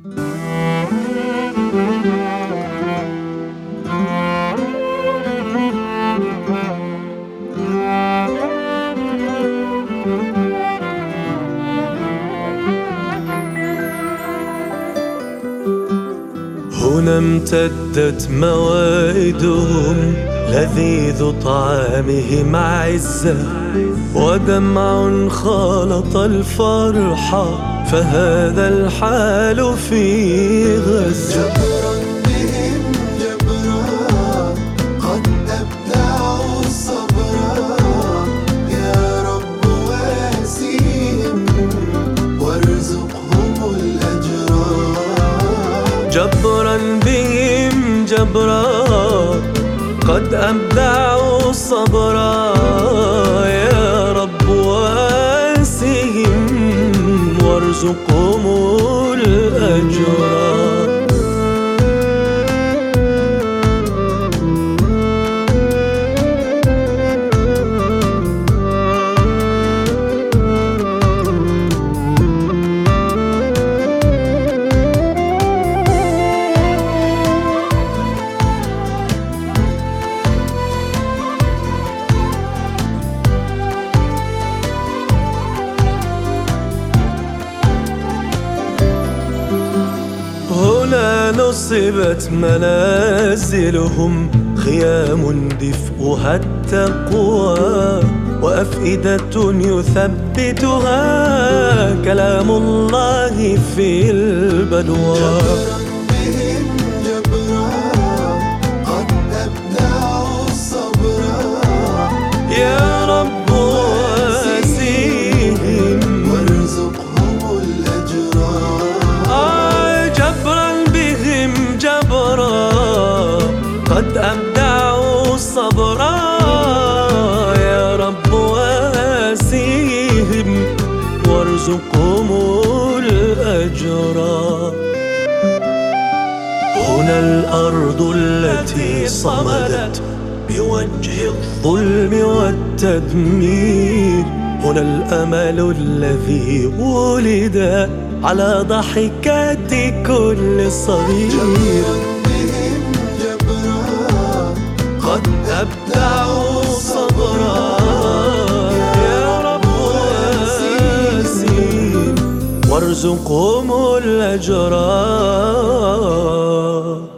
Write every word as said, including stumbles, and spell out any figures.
هنا امتدت موائدهم، لذيذ طعامهم عزة، ودمع خالط الفرح، فهذا الحال في غزة. جبرا بهم جبرا، قد أبدعوا صبرا، يا رب واسيهم وارزقهم الأجرا. جبرا بهم جبرا، قد أبدعوا صبرا، يا رب واسهم وارزقهم الأجرا. هنا نصبت منازلهم، خيام دفئها التقوى، وأفئدة يثبتها كلام الله في البلوى. جبرا بهم جبرا، قد أبدعوا صبرا، يا رب واسيهم وارزقهم الأجرا. قد أبدعوا صبرا، يا رب واسيهم وارزقهم الأجرا. هنا الأرض التي صمدت بوجه الظلم والتدمير، هنا الأمل الذي ولد على ضحكات كل صغير. قد أبدعوا صبرا، يا رب واسيهم وارزقهم الأجرا.